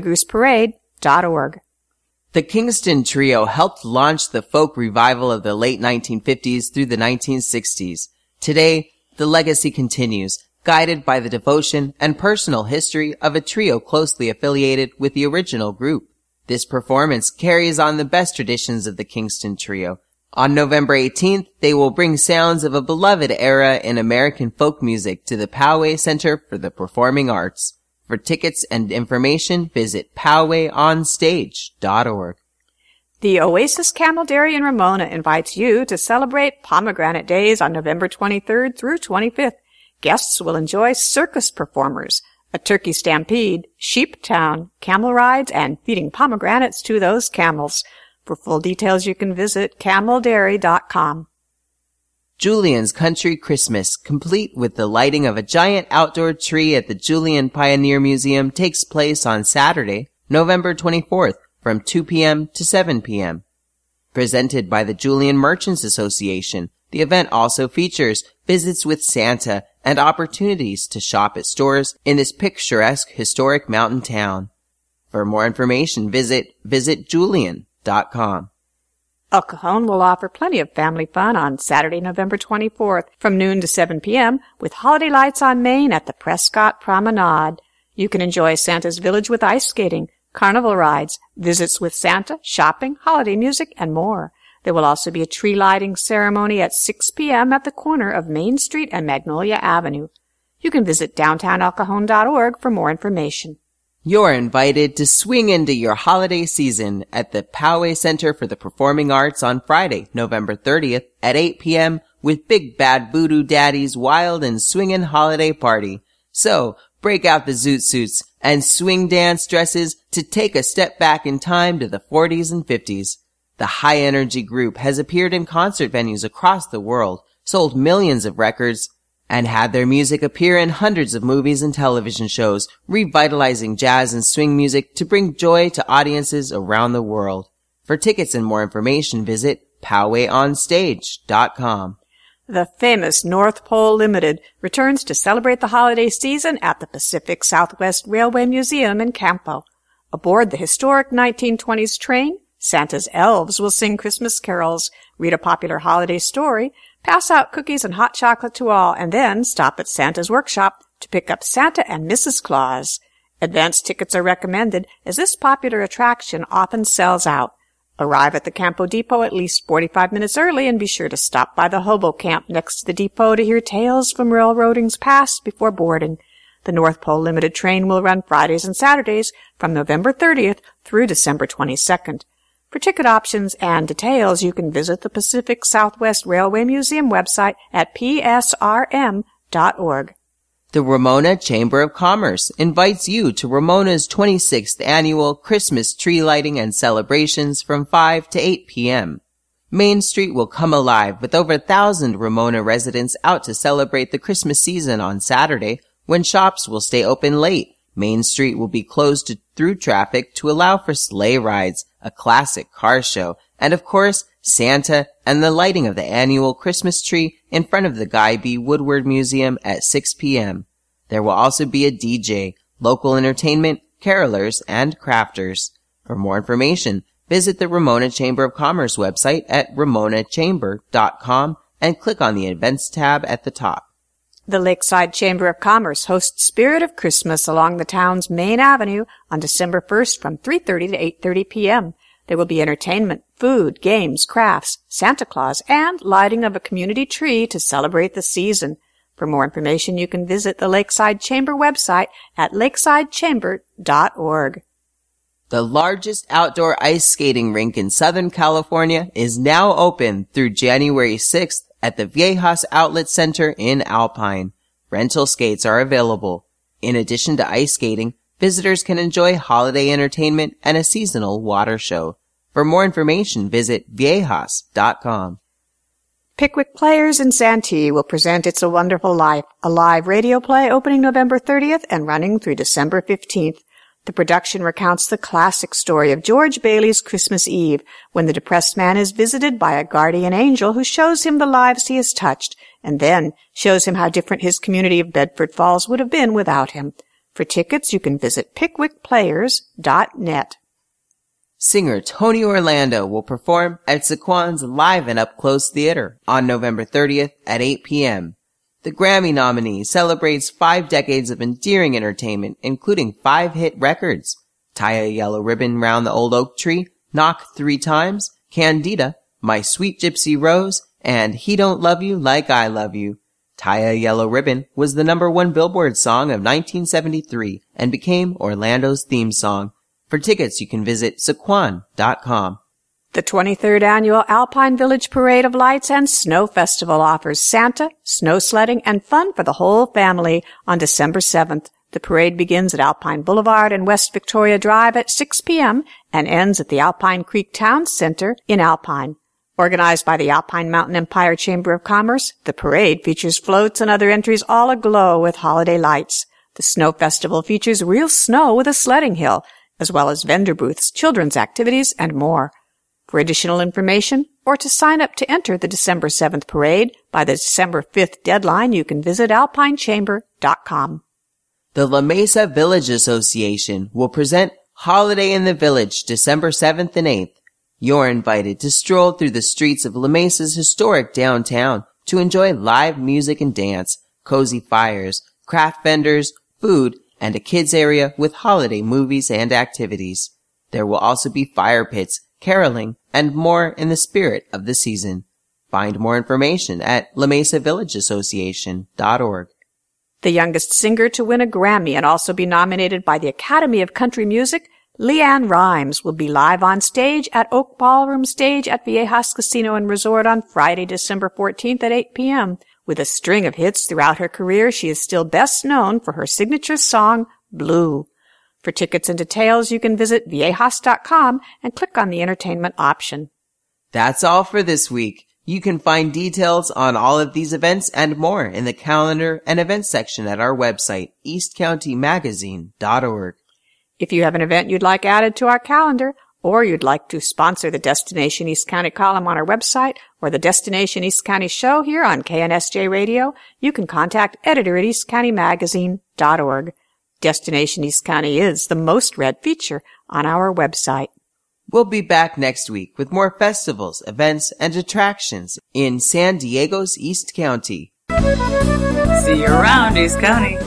mothergooseparade.org. The Kingston Trio helped launch the folk revival of the late 1950s through the 1960s. Today, the legacy continues, guided by the devotion and personal history of a trio closely affiliated with the original group. This performance carries on the best traditions of the Kingston Trio. On November 18th, they will bring sounds of a beloved era in American folk music to the Poway Center for the Performing Arts. For tickets and information, visit powayonstage.org. The Oasis Camel Dairy in Ramona invites you to celebrate Pomegranate Days on November 23rd through 25th. Guests will enjoy circus performers, a turkey stampede, sheep town, camel rides, and feeding pomegranates to those camels. For full details, you can visit cameldairy.com. Julian's Country Christmas, complete with the lighting of a giant outdoor tree at the Julian Pioneer Museum, takes place on Saturday, November 24th, from 2 p.m. to 7 p.m. Presented by the Julian Merchants Association, the event also features visits with Santa and opportunities to shop at stores in this picturesque historic mountain town. For more information, visit Julian.com. El Cajon will offer plenty of family fun on Saturday, November 24th from noon to 7 p.m. with holiday lights on Main at the Prescott Promenade. You can enjoy Santa's Village with ice skating, carnival rides, visits with Santa, shopping, holiday music, and more. There will also be a tree lighting ceremony at 6 p.m. at the corner of Main Street and Magnolia Avenue. You can visit downtownelcajon.org for more information. You're invited to swing into your holiday season at the Poway Center for the Performing Arts on Friday, November 30th at 8 p.m. with Big Bad Voodoo Daddy's Wild and Swingin' Holiday Party. So, break out the zoot suits and swing dance dresses to take a step back in time to the 40s and 50s. The high-energy group has appeared in concert venues across the world, sold millions of records, and had their music appear in hundreds of movies and television shows, revitalizing jazz and swing music to bring joy to audiences around the world. For tickets and more information, visit powayonstage.com. The famous North Pole Limited returns to celebrate the holiday season at the Pacific Southwest Railway Museum in Campo. Aboard the historic 1920s train, Santa's elves will sing Christmas carols, read a popular holiday story, pass out cookies and hot chocolate to all, and then stop at Santa's workshop to pick up Santa and Mrs. Claus. Advance tickets are recommended, as this popular attraction often sells out. Arrive at the Campo Depot at least 45 minutes early and be sure to stop by the hobo camp next to the depot to hear tales from railroading's past before boarding. The North Pole Limited train will run Fridays and Saturdays from November 30th through December 22nd. For ticket options and details, you can visit the Pacific Southwest Railway Museum website at psrm.org. The Ramona Chamber of Commerce invites you to Ramona's 26th annual Christmas tree lighting and celebrations from 5 to 8 p.m. Main Street will come alive with over 1,000 Ramona residents out to celebrate the Christmas season on Saturday, when shops will stay open late. Main Street will be closed to through traffic to allow for sleigh rides, a classic car show, and of course, Santa and the lighting of the annual Christmas tree in front of the Guy B. Woodward Museum at 6 p.m. There will also be a DJ, local entertainment, carolers, and crafters. For more information, visit the Ramona Chamber of Commerce website at ramonachamber.com and click on the Events tab at the top. The Lakeside Chamber of Commerce hosts Spirit of Christmas along the town's main avenue on December 1st from 3:30 to 8:30 p.m. There will be entertainment, food, games, crafts, Santa Claus, and lighting of a community tree to celebrate the season. For more information, you can visit the Lakeside Chamber website at lakesidechamber.org. The largest outdoor ice skating rink in Southern California is now open through January 6th at the Viejas Outlet Center in Alpine. Rental skates are available. In addition to ice skating, visitors can enjoy holiday entertainment and a seasonal water show. For more information, visit viejas.com. Pickwick Players in Santee will present It's a Wonderful Life, a live radio play opening November 30th and running through December 15th. The production recounts the classic story of George Bailey's Christmas Eve, when the depressed man is visited by a guardian angel who shows him the lives he has touched, and then shows him how different his community of Bedford Falls would have been without him. For tickets, you can visit pickwickplayers.net. Singer Tony Orlando will perform at Saquon's Live and Up Close Theater on November 30th at 8 p.m. The Grammy nominee celebrates 5 decades of endearing entertainment, including 5 hit records: Tie a Yellow Ribbon Round the Old Oak Tree, Knock 3 Times, Candida, My Sweet Gypsy Rose, and He Don't Love You Like I Love You. Tie a Yellow Ribbon was the #1 Billboard song of 1973 and became Orlando's theme song. For tickets, you can visit Saquon.com. The 23rd Annual Alpine Village Parade of Lights and Snow Festival offers Santa, snow sledding, and fun for the whole family on December 7th. The parade begins at Alpine Boulevard and West Victoria Drive at 6 p.m. and ends at the Alpine Creek Town Center in Alpine. Organized by the Alpine Mountain Empire Chamber of Commerce, the parade features floats and other entries all aglow with holiday lights. The Snow Festival features real snow with a sledding hill, as well as vendor booths, children's activities, and more. For additional information, or to sign up to enter the December 7th parade by the December 5th deadline, you can visit alpinechamber.com. The La Mesa Village Association will present Holiday in the Village December 7th and 8th. You're invited to stroll through the streets of La Mesa's historic downtown to enjoy live music and dance, cozy fires, craft vendors, food, and a kids area with holiday movies and activities. There will also be fire pits, caroling, and more in the spirit of the season. Find more information at lamesavillageassociation.org. The youngest singer to win a Grammy and also be nominated by the Academy of Country Music, Leanne Rimes, will be live on stage at Oak Ballroom Stage at Viejas Casino and Resort on Friday, December 14th at 8 p.m. With a string of hits throughout her career, she is still best known for her signature song, Blue. For tickets and details, you can visit viejas.com and click on the entertainment option. That's all for this week. You can find details on all of these events and more in the calendar and events section at our website, eastcountymagazine.org. If you have an event you'd like added to our calendar, or you'd like to sponsor the Destination East County column on our website or the Destination East County show here on KNSJ Radio, you can contact editor at eastcountymagazine.org. Destination East County is the most read feature on our website. We'll be back next week with more festivals, events, and attractions in San Diego's East County. See you around, East County.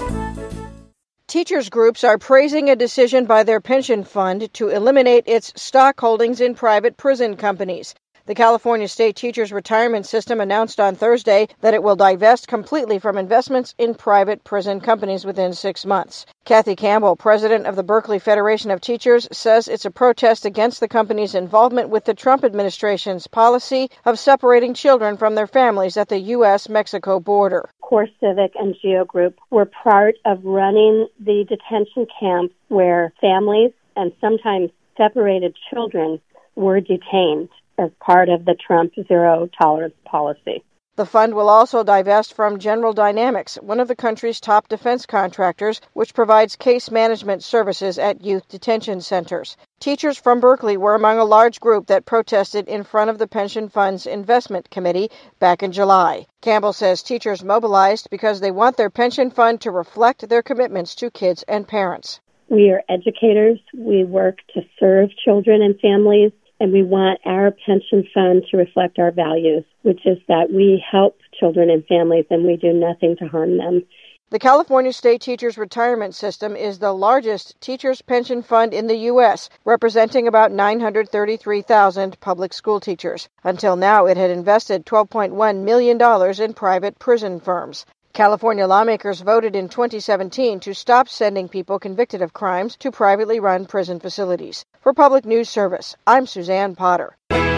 Teachers groups are praising a decision by their pension fund to eliminate its stock holdings in private prison companies. The California State Teachers Retirement System announced on Thursday that it will divest completely from investments in private prison companies within 6 months. Kathy Campbell, president of the Berkeley Federation of Teachers, says it's a protest against the company's involvement with the Trump administration's policy of separating children from their families at the U.S.-Mexico border. Core Civic and Geo Group were part of running the detention camps where families and sometimes separated children were detained as part of the Trump zero tolerance policy. The fund will also divest from General Dynamics, one of the country's top defense contractors, which provides case management services at youth detention centers. Teachers from Berkeley were among a large group that protested in front of the pension fund's investment committee back in July. Campbell says teachers mobilized because they want their pension fund to reflect their commitments to kids and parents. We are educators. We work to serve children and families, and we want our pension fund to reflect our values, which is that we help children and families and we do nothing to harm them. The California State Teachers Retirement System is the largest teachers' pension fund in the U.S., representing about 933,000 public school teachers. Until now, it had invested $12.1 million in private prison firms. California lawmakers voted in 2017 to stop sending people convicted of crimes to privately run prison facilities. For Public News Service, I'm Suzanne Potter.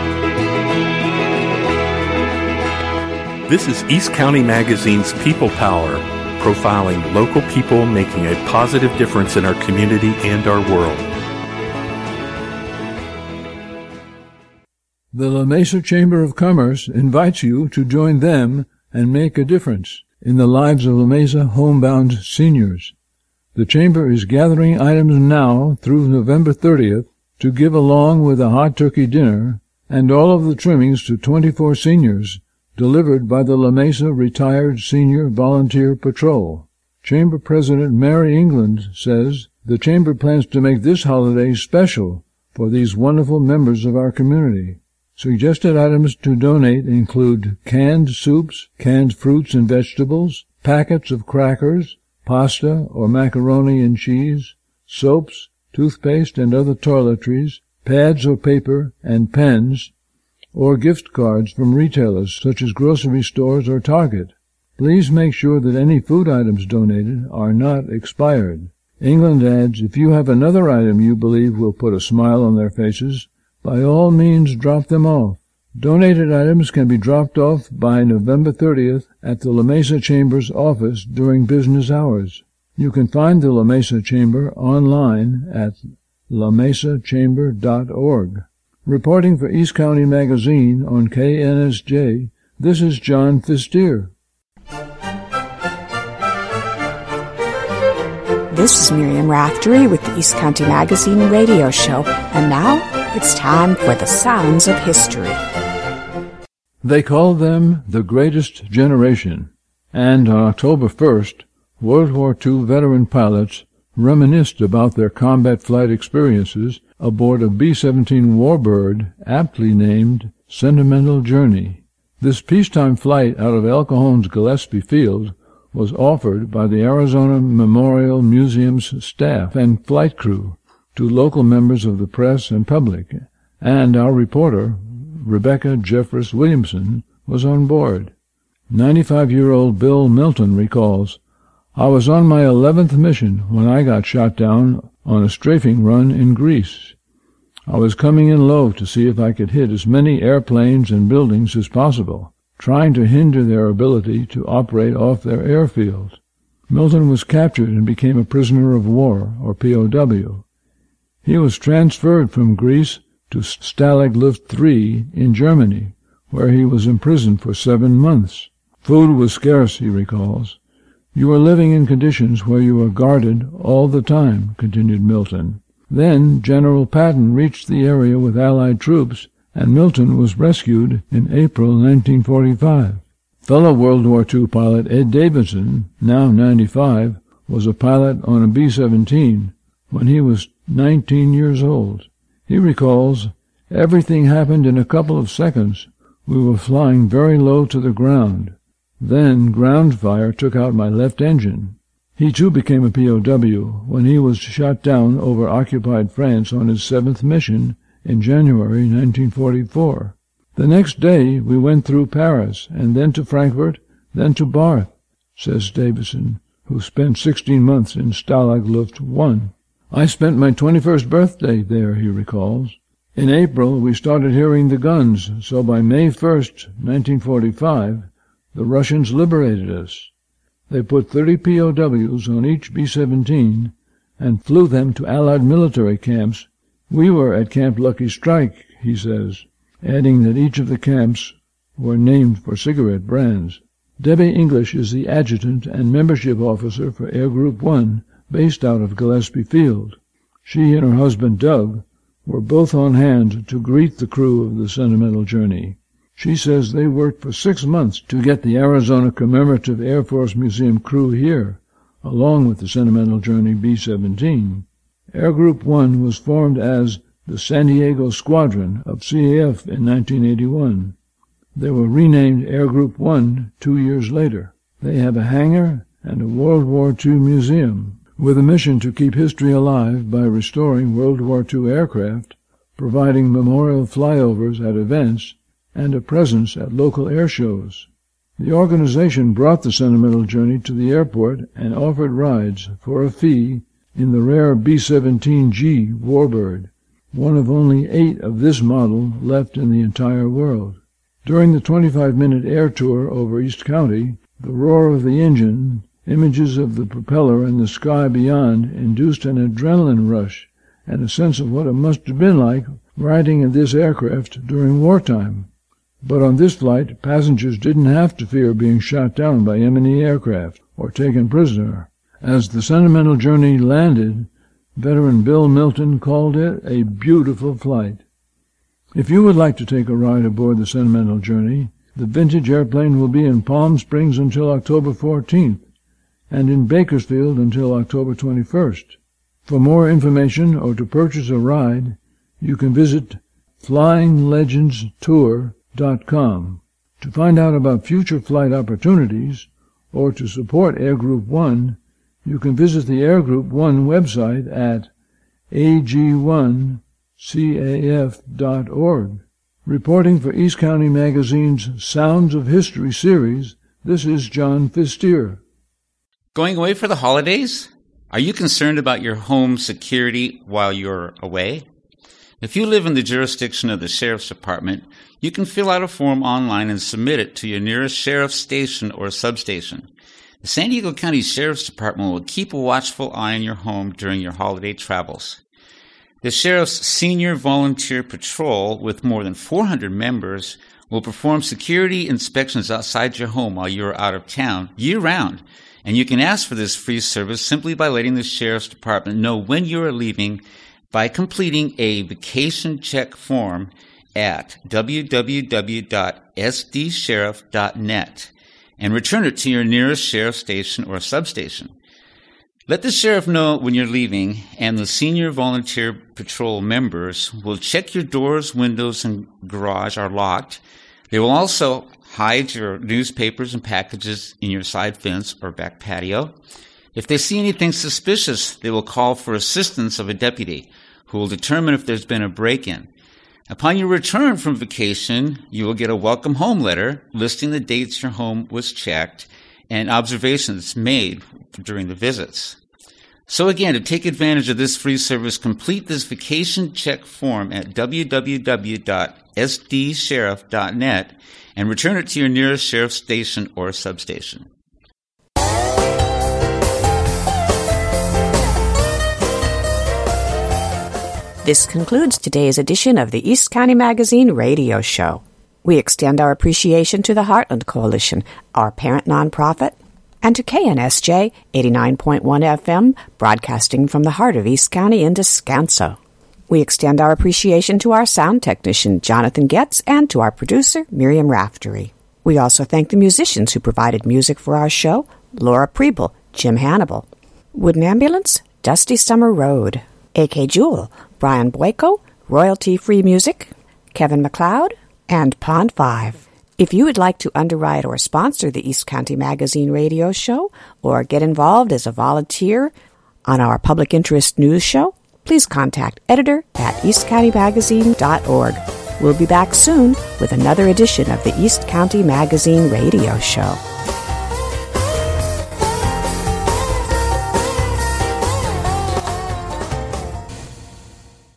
This is East County Magazine's People Power, profiling local people making a positive difference in our community and our world. The La Mesa Chamber of Commerce invites you to join them and make a difference in the lives of La Mesa homebound seniors. The Chamber is gathering items now through November 30th to give along with a hot turkey dinner and all of the trimmings to 24 seniors delivered by the La Mesa Retired Senior Volunteer Patrol. Chamber President Mary England says the Chamber plans to make this holiday special for these wonderful members of our community. Suggested items to donate include canned soups, canned fruits and vegetables, packets of crackers, pasta or macaroni and cheese, soaps, toothpaste and other toiletries, pads or paper and pens, or gift cards from retailers such as grocery stores or Target. Please make sure that any food items donated are not expired. England adds, if you have another item you believe will put a smile on their faces, by all means drop them off. Donated items can be dropped off by November 30th at the La Mesa Chamber's office during business hours. You can find the La Mesa Chamber online at lamesachamber.org. Reporting for East County Magazine on KNSJ, this is John Fistier. This is Miriam Raftery with the East County Magazine radio show, and now it's time for the Sounds of History. They called them the Greatest Generation, and on October 1st, World War II veteran pilots reminisced about their combat flight experiences aboard a B-17 Warbird aptly named Sentimental Journey. This peacetime flight out of El Cajon's Gillespie Field was offered by the Arizona Memorial Museum's staff and flight crew to local members of the press and public, and our reporter, Rebecca Jeffress Williamson, was on board. 95-year-old Bill Milton recalls, I was on my 11th mission when I got shot down on a strafing run in Greece. I was coming in low to see if I could hit as many airplanes and buildings as possible, trying to hinder their ability to operate off their airfield. Milton was captured and became a prisoner of war, or POW. He was transferred from Greece to Stalag Luft III in Germany, where he was imprisoned for 7 months. Food was scarce, he recalls. You were living in conditions where you were guarded all the time, continued Milton. Then General Patton reached the area with Allied troops, and Milton was rescued in April 1945. Fellow World War II pilot Ed Davidson, now 95, was a pilot on a B-17 when he was 19 years old. He recalls, everything happened in a couple of seconds. We were flying very low to the ground. Then ground fire took out my left engine. He too became a POW when he was shot down over occupied France on his 7th mission in January 1944. The next day we went through Paris, and then to Frankfurt, then to Barth, says Davidson, who spent 16 months in Stalag Luft I. I spent my 21st birthday there, he recalls. In April we started hearing the guns, so by May 1st, 1945, the Russians liberated us. They put 30 POWs on each B-17 and flew them to Allied military camps. We were at Camp Lucky Strike, he says, adding that each of the camps were named for cigarette brands. Debbie English is the adjutant and membership officer for Air Group 1, based out of Gillespie Field. She and her husband Doug were both on hand to greet the crew of the Sentimental Journey. She says they worked for 6 months to get the Arizona Commemorative Air Force Museum crew here, along with the Sentimental Journey B-17. Air Group 1 was formed as the San Diego Squadron of CAF in 1981. They were renamed Air Group 1 2 years later. They have a hangar and a World War II museum, with a mission to keep history alive by restoring World War II aircraft, providing memorial flyovers at events, and a presence at local air shows. The organization brought the Sentimental Journey to the airport and offered rides for a fee in the rare B-17G Warbird, one of only 8 of this model left in the entire world. During the 25-minute air tour over East County, the roar of the engine, images of the propeller and the sky beyond induced an adrenaline rush and a sense of what it must have been like riding in this aircraft during wartime. But on this flight, passengers didn't have to fear being shot down by enemy aircraft or taken prisoner. As the Sentimental Journey landed, veteran Bill Milton called it a beautiful flight. If you would like to take a ride aboard the Sentimental Journey, the vintage airplane will be in Palm Springs until October 14th and in Bakersfield until October 21st. For more information or to purchase a ride, you can visit FlyingLegendsTour.com. To find out about future flight opportunities or to support Air Group 1, you can visit the Air Group 1 website at ag1caf.org. Reporting for East County Magazine's Sounds of History series, this is John Fistier. Going away for the holidays? Are you concerned about your home security while you're away? If you live in the jurisdiction of the Sheriff's Department, you can fill out a form online and submit it to your nearest sheriff's station or substation. The San Diego County Sheriff's Department will keep a watchful eye on your home during your holiday travels. The Sheriff's Senior Volunteer Patrol, with more than 400 members, will perform security inspections outside your home while you are out of town, year-round. And you can ask for this free service simply by letting the Sheriff's Department know when you are leaving by completing a vacation check form at www.sdsheriff.net and return it to your nearest sheriff station or substation. Let the sheriff know when you're leaving, and the Senior Volunteer Patrol members will check your doors, windows, and garage are locked. They will also hide your newspapers and packages in your side fence or back patio. If they see anything suspicious, they will call for assistance of a deputy who will determine if there's been a break-in. Upon your return from vacation, you will get a welcome home letter listing the dates your home was checked and observations made during the visits. So again, to take advantage of this free service, complete this vacation check form at www.sdsheriff.net and return it to your nearest sheriff station or substation. This concludes today's edition of the East County Magazine radio show. We extend our appreciation to the Heartland Coalition, our parent nonprofit, and to KNSJ 89.1 FM, broadcasting from the heart of East County in Descanso. We extend our appreciation to our sound technician, Jonathan Getz, and to our producer, Miriam Raftery. We also thank the musicians who provided music for our show, Laura Preble, Jim Hannibal, Wooden Ambulance, Dusty Summer Road, A.K. Jewel, Brian Boyko, Royalty-Free Music, Kevin MacLeod, and Pond 5. If you would like to underwrite or sponsor the East County Magazine radio show or get involved as a volunteer on our public interest news show, please contact editor@eastcountymagazine.org. We'll be back soon with another edition of the East County Magazine radio show.